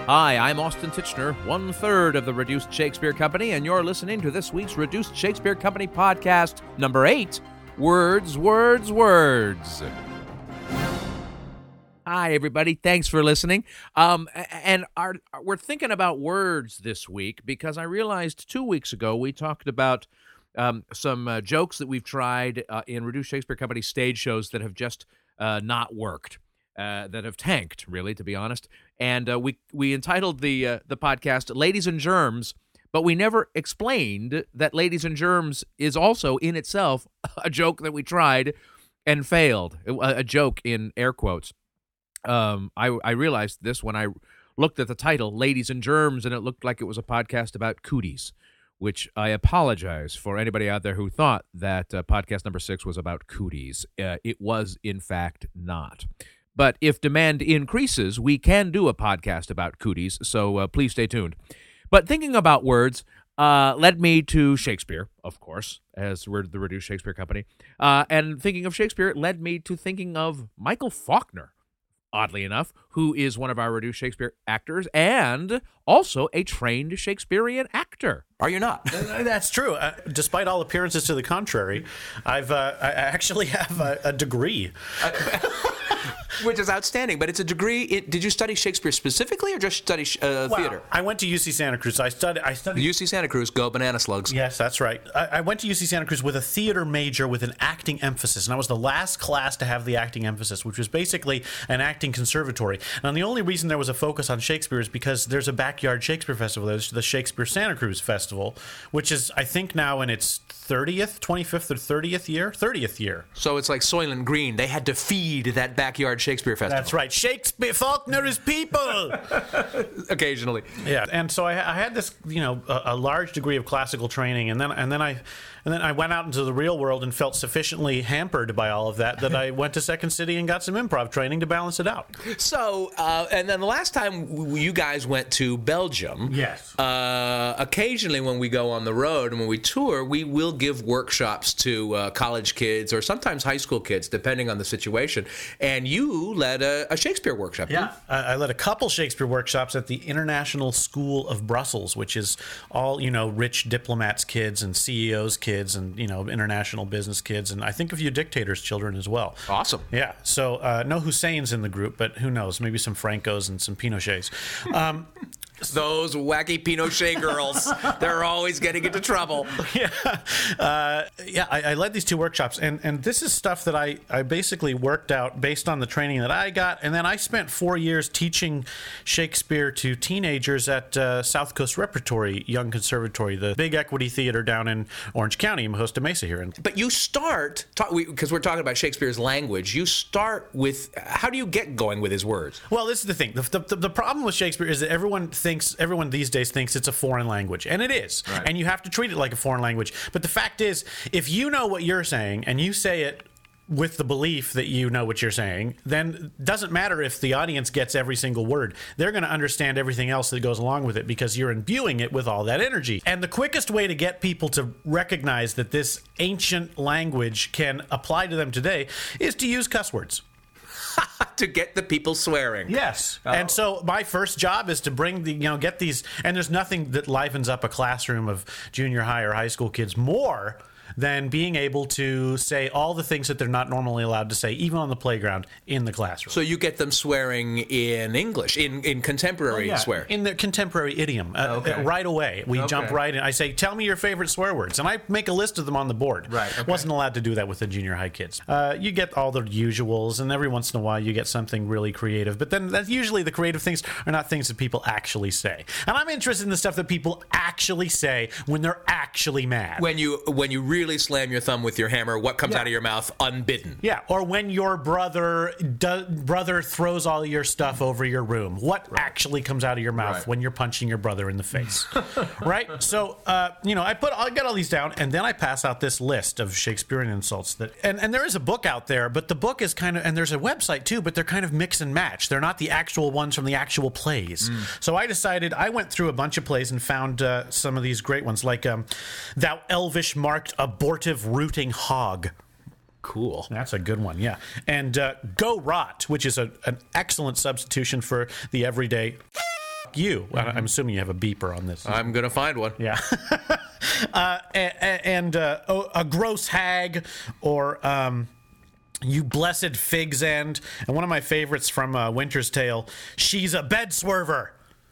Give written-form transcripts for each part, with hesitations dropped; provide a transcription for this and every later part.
Hi, I'm Austin Titchener, one-third of the Reduced Shakespeare Company, and you're listening to this week's Reduced Shakespeare Company podcast, number 8, Words, Words, Words. Hi, everybody. Thanks for listening. We're thinking about words this week because I realized 2 weeks ago we talked about some jokes that we've tried in Reduced Shakespeare Company stage shows that have just not worked. That have tanked, really, to be honest. And we entitled the podcast "Ladies and Germs," but we never explained that "Ladies and Germs" is also in itself a joke that we tried and failed. A joke in air quotes. I realized this when I looked at the title, "Ladies and Germs," and it looked like it was a podcast about cooties, which I apologize for anybody out there who thought that podcast number 6 was about cooties. It was, in fact, not. But if demand increases, we can do a podcast about cooties, so please stay tuned. But thinking about words led me to Shakespeare, of course, as we're the Reduced Shakespeare Company. And thinking of Shakespeare led me to thinking of Michael Faulkner, oddly enough, who is one of our Reduced Shakespeare actors and also a trained Shakespearean actor. Are you not? That's true. Despite all appearances to the contrary, I actually have a degree. Which is outstanding, but it's a degree. Did you study Shakespeare specifically, or just study theater? I went to UC Santa Cruz. I studied UC Santa Cruz. Go banana slugs. Yes, that's right. I went to UC Santa Cruz with a theater major with an acting emphasis, and I was the last class to have the acting emphasis, which was basically an acting conservatory. Now, the only reason there was a focus on Shakespeare is because there's a backyard Shakespeare festival. There's the Shakespeare Santa Cruz Festival, which is, I think, now in its 25th or 30th year? 30th year. So it's like Soylent Green. They had to feed that backyard Shakespeare festival. That's right. Shakespeare, Faulkner is people. Occasionally. Yeah, and so I had this, a large degree of classical training, and then I went out into the real world and felt sufficiently hampered by all of that I went to Second City and got some improv training to balance it out. So, and then the last time you guys went to Belgium, yes. Occasionally when we go on the road and when we tour, we will give workshops to college kids or sometimes high school kids, depending on the situation. And you led a Shakespeare workshop. Yeah, I led a couple Shakespeare workshops at the International School of Brussels, which is all, rich diplomats' kids and CEOs' kids and, international business kids, and I think a few dictators' children as well. Awesome. Yeah, so no Husseins in the group, but who knows, maybe some Francos and some Pinochets. Those wacky Pinochet girls, they're always getting into trouble. I led these two workshops, and this is stuff that I basically worked out based on the training that I got, and then I spent 4 years teaching Shakespeare to teenagers at South Coast Repertory Young Conservatory, the big equity theater down in Orange County, in Costa Mesa here. But you start, because we're talking about Shakespeare's language, you start with, how do you get going with his words? Well, this is the thing. The problem with Shakespeare is that everyone these days thinks it's a foreign language, and it is. Right. And you have to treat it like a foreign language. But the fact is, if you know what you're saying and you say it with the belief that you know what you're saying, then it doesn't matter if the audience gets every single word. They're going to understand everything else that goes along with it because you're imbuing it with all that energy. And the quickest way to get people to recognize that this ancient language can apply to them today is to use cuss words. To get the people swearing. Yes. Oh. And so my first job is to bring get these, and there's nothing that livens up a classroom of junior high or high school kids more than being able to say all the things that they're not normally allowed to say, even on the playground, in the classroom. So you get them swearing in English, in contemporary swear. In the contemporary idiom. Right away. We jump right in. I say, tell me your favorite swear words. And I make a list of them on the board. Right. Okay. Wasn't allowed to do that with the junior high kids. You get all the usuals, and every once in a while you get something really creative. But then that's usually the creative things are not things that people actually say. And I'm interested in the stuff that people actually say when they're actually mad. When you really slam your thumb with your hammer, what comes out of your mouth unbidden? Yeah, or when your brother throws all your stuff over your room. What actually comes out of your mouth when you're punching your brother in the face? Right? So, I get all these down, and then I pass out this list of Shakespearean insults and there is a book out there, but the book is kind of, and there's a website too, but they're kind of mix and match. They're not the actual ones from the actual plays. So I went through a bunch of plays and found some of these great ones, like Thou Elvish Marked Abortive Rooting Hog. Cool. That's a good one, yeah. And Go Rot, which is an excellent substitution for the everyday fuck you. I'm assuming you have a beeper on this. I'm going to find one. Yeah. and a gross hag, or you blessed fig's end. And one of my favorites from Winter's Tale, she's a bed swerver.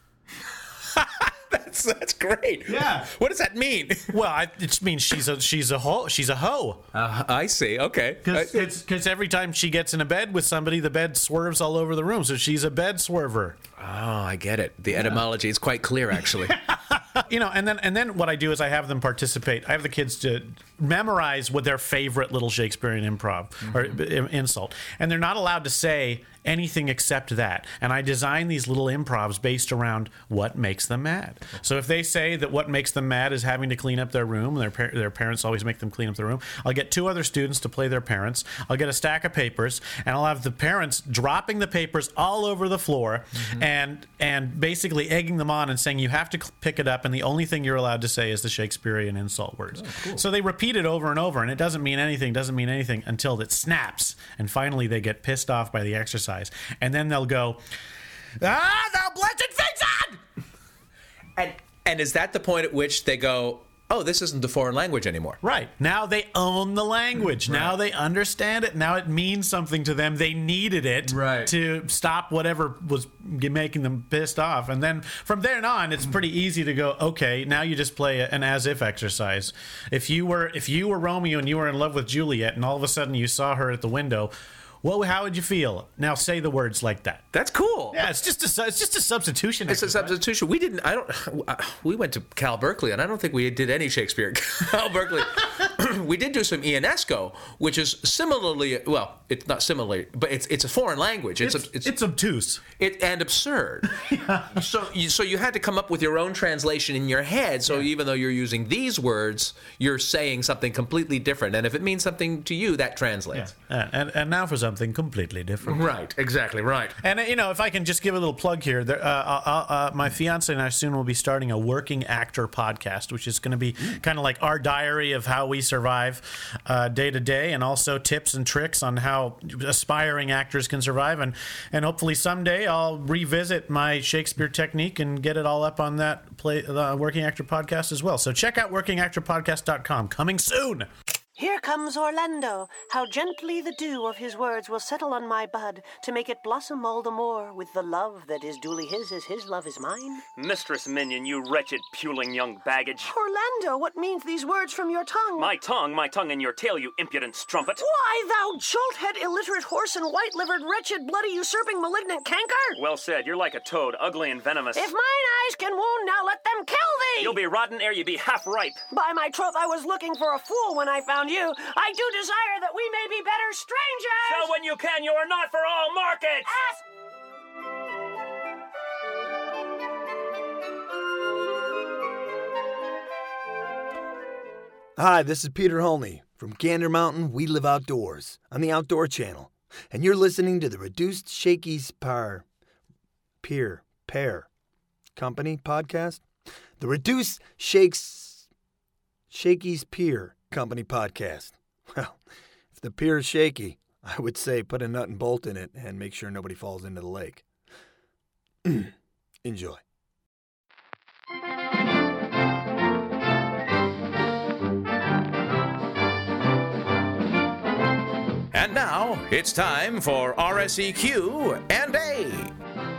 That's great. Yeah. What does that mean? Well, it means she's a hoe. I see. Okay. Because every time she gets in a bed with somebody, the bed swerves all over the room. So she's a bed swerver. Oh, I get it. The etymology is quite clear, actually. And then what I do is I have them participate. I have the kids to memorize what their favorite little Shakespearean improv or insult, and they're not allowed to say anything except that. And I design these little improvs based around what makes them mad. So if they say that what makes them mad is having to clean up their room, their parents always make them clean up their room, I'll get 2 other students to play their parents. I'll get a stack of papers, and I'll have the parents dropping the papers all over the floor and basically egging them on and saying you have to pick it up, and the only thing you're allowed to say is the Shakespearean insult words. Oh, cool. So they repeat it over and over, and it doesn't mean anything until it snaps, and finally they get pissed off by the exercise. And then they'll go, thou blessed figs! And is that the point at which they go, oh, this isn't a foreign language anymore? Right. Now they own the language. Right. Now they understand it. Now it means something to them. They needed it to stop whatever was making them pissed off. And then from there on, it's pretty easy to go, okay, now you just play an as-if exercise. If you were Romeo and you were in love with Juliet, and all of a sudden you saw her at the window, how would you feel? Now say the words like that. That's cool. Yeah, it's just a substitution. It's a substitution. We went to Cal Berkeley, and I don't think we did any Shakespeare at Cal Berkeley. We did do some Ionesco, which is similarly, well, it's not similarly, but it's a foreign language. It's obtuse. And absurd. Yeah. So you had to come up with your own translation in your head. So even though you're using these words, you're saying something completely different. And if it means something to you, that translates. Yeah. And now for something completely different. Right. Exactly right. And if I can just give a little plug here, my fiance and I soon will be starting a working actor podcast, which is going to be kind of like our diary of how we survive day to day, and also tips and tricks on how aspiring actors can survive. And hopefully someday I'll revisit my Shakespeare technique and get it all up on that Working Actor podcast as well. So check out workingactorpodcast.com. Coming soon. Here comes Orlando, how gently the dew of his words will settle on my bud, to make it blossom all the more with the love that is duly his as his love is mine. Mistress Minion, you wretched, puling young baggage. Orlando, what means these words from your tongue? My tongue in your tail, you impudent strumpet. Why, thou jolthead, illiterate horse, and white-livered, wretched, bloody, usurping, malignant canker! Well said, you're like a toad, ugly and venomous. If mine eyes can wound, now let them kill thee! You'll be rotten ere you be half ripe. By my troth, I was looking for a fool when I found you. I do desire that we may be better strangers. So when you can, you are not for all markets. Hi, this is Peter Holney from Gander Mountain. We Live Outdoors on the Outdoor Channel, and you're listening to the Reduced Shakey's Peer Company podcast. The Reduced Shakey's Peer Company podcast. Well, if the pier is shaky, I would say put a nut and bolt in it and make sure nobody falls into the lake. Enjoy. And now it's time for RSEQ and A.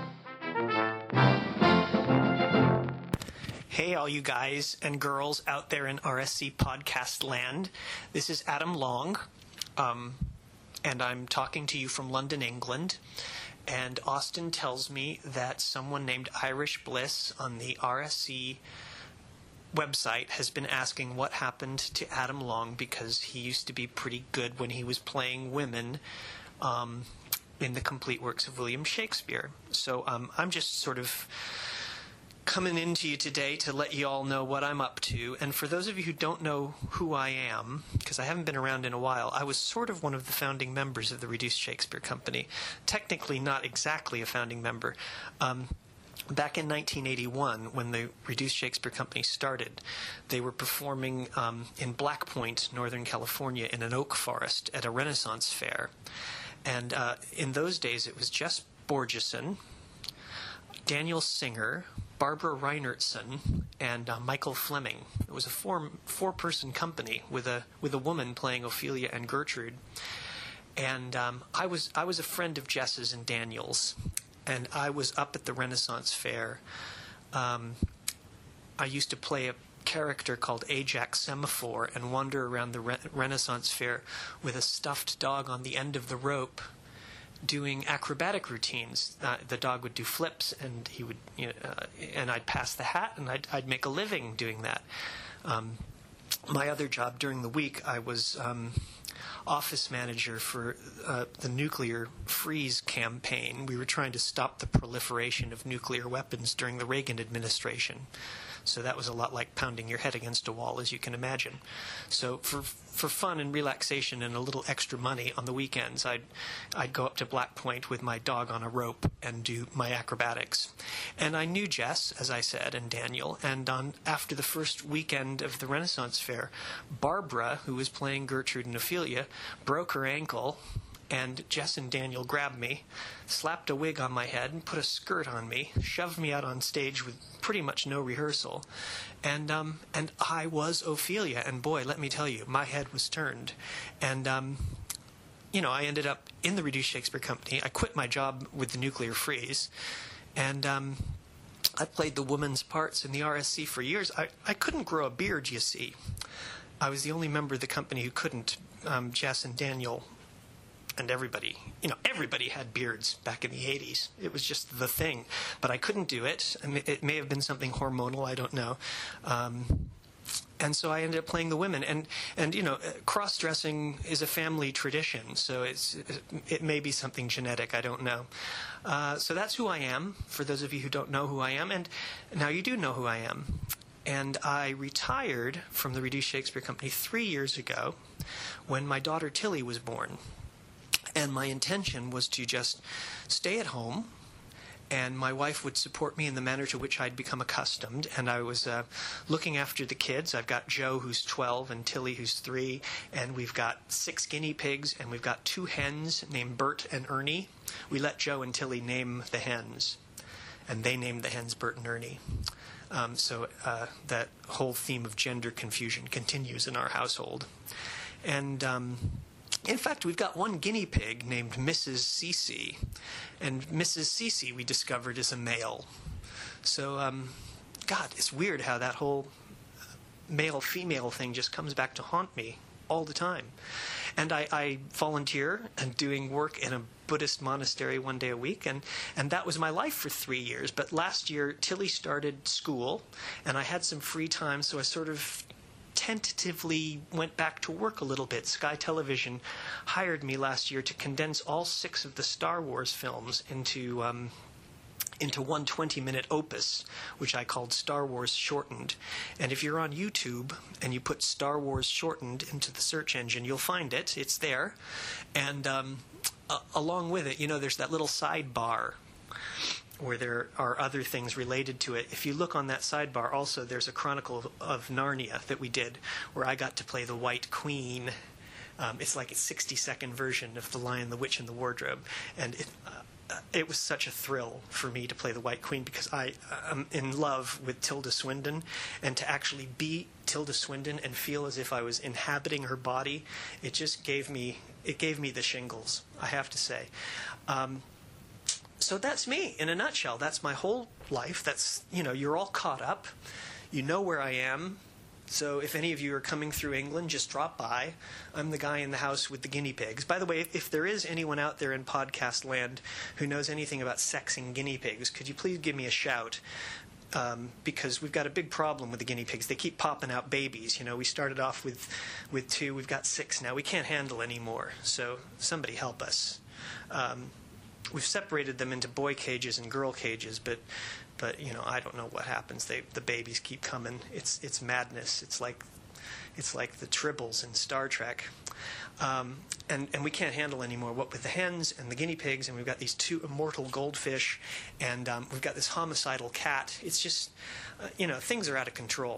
Hey, all you guys and girls out there in RSC podcast land. This is Adam Long, and I'm talking to you from London, England. And Austin tells me that someone named Irish Bliss on the RSC website has been asking what happened to Adam Long, because he used to be pretty good when he was playing women in the complete works of William Shakespeare. So I'm just sort of coming into you today to let you all know what I'm up to. And for those of you who don't know who I am, because I haven't been around in a while, I was sort of one of the founding members of the Reduced Shakespeare Company. Technically not exactly a founding member. Back in 1981, when the Reduced Shakespeare Company started, they were performing in Black Point, Northern California, in an oak forest at a Renaissance fair. And in those days, it was Jess Borgeson, Daniel Singer, Barbara Reinertsen, and Michael Fleming. It was a four-person company with a woman playing Ophelia and Gertrude. And I was a friend of Jess's and Daniel's, and I was up at the Renaissance Fair. I used to play a character called Ajax Semaphore and wander around the Renaissance Fair with a stuffed dog on the end of the rope, doing acrobatic routines. The dog would do flips, and he would, and I'd pass the hat, and I'd make a living doing that. My other job during the week, I was office manager for the nuclear freeze campaign. We were trying to stop the proliferation of nuclear weapons during the Reagan administration. So that was a lot like pounding your head against a wall, as you can imagine. So for fun and relaxation and a little extra money on the weekends, I'd go up to Black Point with my dog on a rope and do my acrobatics. And I knew Jess, as I said, and Daniel. And after the first weekend of the Renaissance Fair, Barbara, who was playing Gertrude and Ophelia, broke her ankle. And Jess and Daniel grabbed me, slapped a wig on my head, and put a skirt on me, shoved me out on stage with pretty much no rehearsal. And I was Ophelia. And boy, let me tell you, my head was turned. And, I ended up in the Reduced Shakespeare Company. I quit my job with the nuclear freeze. And I played the women's parts in the RSC for years. I couldn't grow a beard, you see. I was the only member of the company who couldn't. Jess and Daniel and everybody had beards back in the 80s. It was just the thing. But I couldn't do it. I mean, it may have been something hormonal, I don't know. And so I ended up playing the women. And cross-dressing is a family tradition, so it may be something genetic, I don't know. So that's who I am, for those of you who don't know who I am. And now you do know who I am. And I retired from the Reduced Shakespeare Company 3 years ago when my daughter Tilly was born. And my intention was to just stay at home, and my wife would support me in the manner to which I'd become accustomed. And I was looking after the kids. I've got Joe, who's 12, and Tilly, who's 3. And we've got 6 guinea pigs, and we've got 2 hens named Bert and Ernie. We let Joe and Tilly name the hens, and they named the hens Bert and Ernie. So that whole theme of gender confusion continues in our household. And in fact, we've got one guinea pig named Mrs. Cece, and Mrs. Cece we discovered is a male. So, God, it's weird how that whole male-female thing just comes back to haunt me all the time. And I volunteer and doing work in a Buddhist monastery one day a week, and that was my life for 3 years. But last year, Tilly started school, and I had some free time, so I sort of tentatively went back to work a little bit. Sky Television hired me last year to condense all 6 of the Star Wars films into one 20-minute opus, which I called Star Wars Shortened. And if you're on YouTube and you put Star Wars Shortened into the search engine, you'll find it. It's there. And along with it, there's that little sidebar where there are other things related to it. If you look on that sidebar, also there's a Chronicle of Narnia that we did, where I got to play the White Queen. It's like a 60-second version of The Lion, the Witch, and the Wardrobe. And it was such a thrill for me to play the White Queen, because I am in love with Tilda Swinton, and to actually be Tilda Swinton and feel as if I was inhabiting her body, it just gave me the shingles, I have to say. So that's me in a nutshell. That's my whole life. That's, you're all caught up. You know where I am. So if any of you are coming through England, just drop by. I'm the guy in the house with the guinea pigs. By the way, if there is anyone out there in podcast land who knows anything about sexing guinea pigs, could you please give me a shout? Because we've got a big problem with the guinea pigs. They keep popping out babies. We started off with 2. We've got 6 now. We can't handle any more. So somebody help us. We've separated them into boy cages and girl cages, but I don't know what happens. The babies keep coming. It's madness. It's like the Tribbles in Star Trek. And we can't handle anymore. What with the hens and the guinea pigs, and we've got these 2 immortal goldfish, and we've got this homicidal cat. It's just, things are out of control.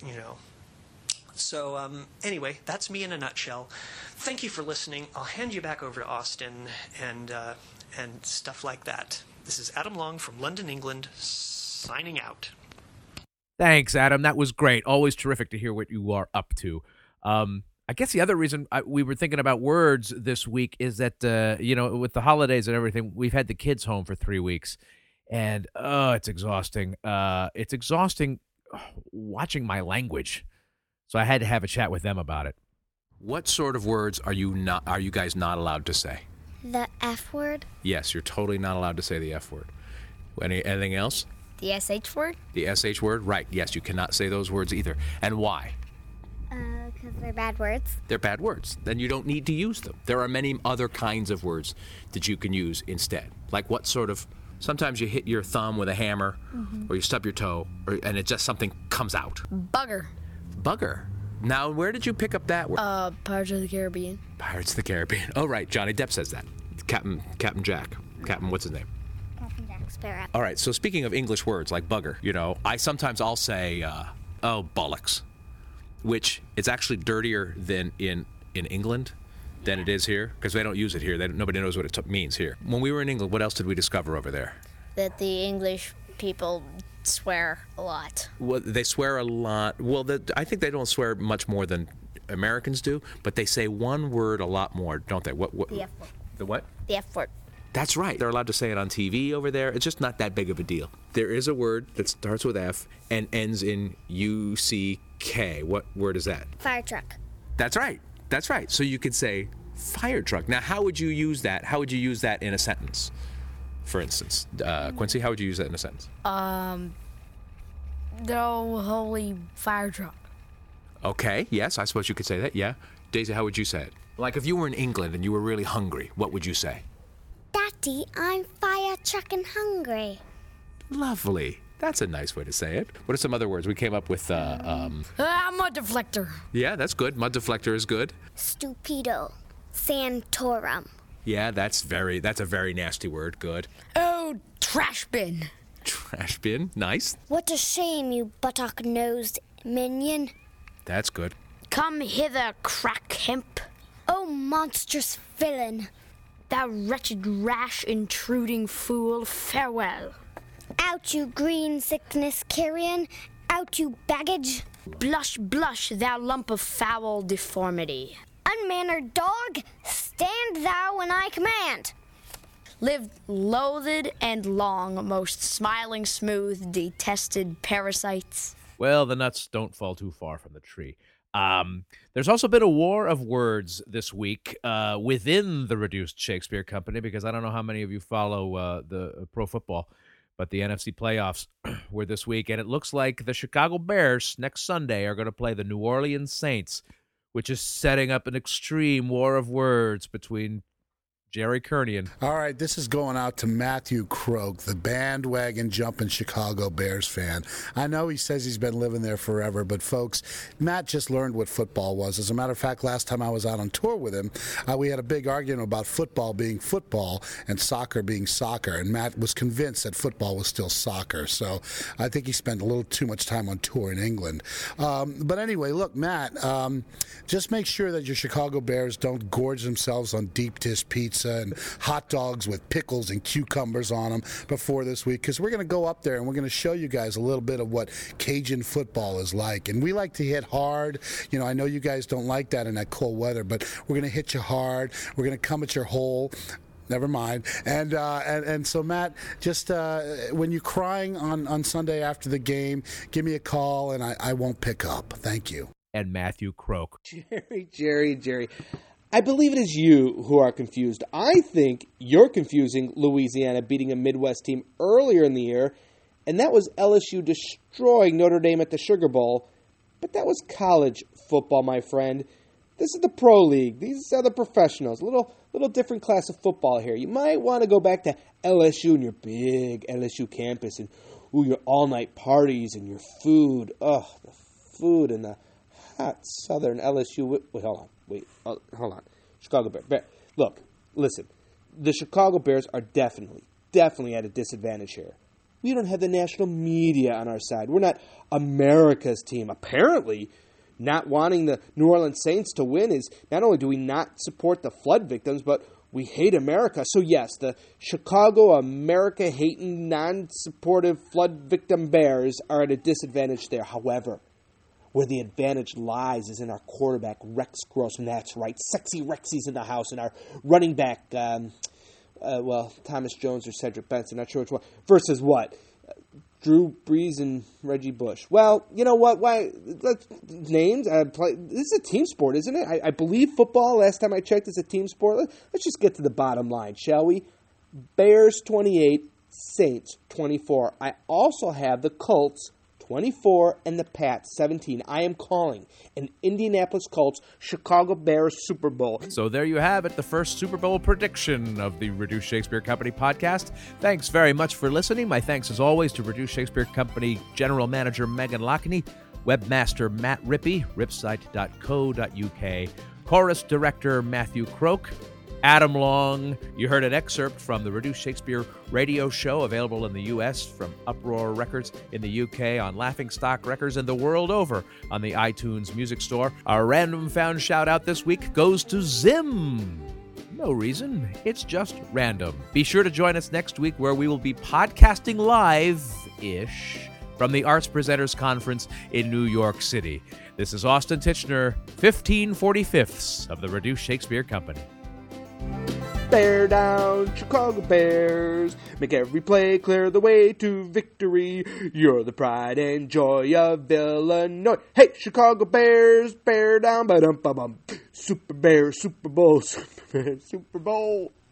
So anyway, that's me in a nutshell. Thank you for listening. I'll hand you back over to Austin and stuff like that. This is Adam Long from London, England, signing out. Thanks, Adam. That was great. Always terrific to hear what you are up to. I guess the other reason we were thinking about words this week is that, with the holidays and everything, we've had the kids home for 3 weeks. And, it's exhausting. It's exhausting watching my language. So I had to have a chat with them about it. What sort of words are you guys not allowed to say? The F word. Yes, you're totally not allowed to say the F word. Anything else? The SH word. The SH word? Right. Yes, you cannot say those words either. And why? Because they're bad words. They're bad words. Then you don't need to use them. There are many other kinds of words that you can use instead. Like what sort of... Sometimes you hit your thumb with a hammer, or you stub your toe, and it just something comes out. Bugger. Bugger. Now, where did you pick up that word? Pirates of the Caribbean. Pirates of the Caribbean. Oh, right. Johnny Depp says that. Captain Jack. Captain, what's his name? Captain Jack Sparrow. All right. So speaking of English words like bugger, I'll say, bollocks, which it's actually dirtier than in England than it is here because they don't use it here. Nobody knows what it means here. When we were in England, what else did we discover over there? That the English people swear a lot. Well, they swear a lot. Well, I think they don't swear much more than Americans do, but they say one word a lot more, don't they? What? The F word. The what? The F word. That's right. They're allowed to say it on TV over there. It's just not that big of a deal. There is a word that starts with F and ends in UCK. What word is that? Fire truck. That's right. That's right. So you could say fire truck. Now, how would you use that? How would you use that in a sentence? For instance, Quincy, how would you use that in a sentence? No holy fire truck. Okay, yes, I suppose you could say that, yeah. Daisy, how would you say it? Like if you were in England and you were really hungry, what would you say? Daddy, I'm fire trucking hungry. Lovely. That's a nice way to say it. What are some other words? We came up with, Mud deflector. Yeah, that's good. Mud deflector is good. Stupido. Santorum. Yeah, that's a very nasty word. Good. Oh, trash bin. Trash bin. Nice. What a shame, you buttock-nosed minion. That's good. Come hither, crack hemp. Oh, monstrous villain. Thou wretched, rash, intruding fool, farewell. Out, you green sickness carrion. Out, you baggage. Blush, blush, thou lump of foul deformity. Unmannered dog, stand thou when I command. Live loathed and long, most smiling smooth, detested parasites. Well, the nuts don't fall too far from the tree. There's also been a war of words this week within the Reduced Shakespeare Company, because I don't know how many of you follow the pro football, but the NFC playoffs were this week, and it looks like the Chicago Bears next Sunday are going to play the New Orleans Saints, which is setting up an extreme war of words between Jerry Kernian. All right, this is going out to Matthew Croak, the bandwagon jumping Chicago Bears fan. I know he says he's been living there forever, but folks, Matt just learned what football was. As a matter of fact, last time I was out on tour with him, we had a big argument about football being football and soccer being soccer, and Matt was convinced that football was still soccer. So I think he spent a little too much time on tour in England. But anyway, look, Matt, just make sure that your Chicago Bears don't gorge themselves on deep dish pizza and hot dogs with pickles and cucumbers on them before this week, because we're going to go up there and we're going to show you guys a little bit of what Cajun football is like. And we like to hit hard. You know, I know you guys don't like that in that cold weather, but we're going to hit you hard. We're going to come at your hole. Never mind. And so, Matt, just when you're crying on Sunday after the game, give me a call and I won't pick up. Thank you. And Matthew Croak. Jerry. I believe it is you who are confused. I think you're confusing Louisiana beating a Midwest team earlier in the year, and that was LSU destroying Notre Dame at the Sugar Bowl. But that was college football, my friend. This is the Pro League. These are the professionals. A little different class of football here. You might want to go back to LSU and your big LSU campus and your all-night parties and your food. Oh, the food and the hot Southern LSU. Wait, hold on. Chicago Bears. Look, listen. The Chicago Bears are definitely at a disadvantage here. We don't have the national media on our side. We're not America's team. Apparently, not wanting the New Orleans Saints to win is not only do we not support the flood victims, but We hate America. So yes, the Chicago America-hating, non-supportive flood victim Bears are at a disadvantage there. However, where the advantage lies is in our quarterback, Rex Grossman. That's right, sexy Rexy's in the house, and our running back, Thomas Jones or Cedric Benson, not sure which one, versus what? Drew Brees and Reggie Bush. Well, you know what? Why? Names. This is a team sport, isn't it? I believe football, last time I checked, is a team sport. Let's just get to the bottom line, shall we? Bears 28, Saints 24. I also have the Colts 24 and the Pats 17. I am calling an Indianapolis Colts Chicago Bears Super Bowl. So there you have it, the first Super Bowl prediction of the Reduced Shakespeare Company podcast. Thanks very much for listening. My thanks, as always, to Reduced Shakespeare Company General Manager Megan Lockney, Webmaster Matt Rippey, ripsite.co.uk, Chorus Director Matthew Croak, Adam Long. You heard an excerpt from the Reduced Shakespeare radio show, available in the U.S. from Uproar Records, in the U.K. on Laughingstock Records, and the world over on the iTunes Music Store. Our random found shout-out this week goes to Zim. No reason. It's just random. Be sure to join us next week, where we will be podcasting live-ish from the Arts Presenters Conference in New York City. This is Austin Titchener, 1545ths of the Reduced Shakespeare Company. Bear down, Chicago Bears. Make every play clear the way to victory. You're the pride and joy of Illinois. Hey, Chicago Bears, bear down, ba-dum-ba-bum. Super Bears, Super Bowl, Super Bears, Super Bowl.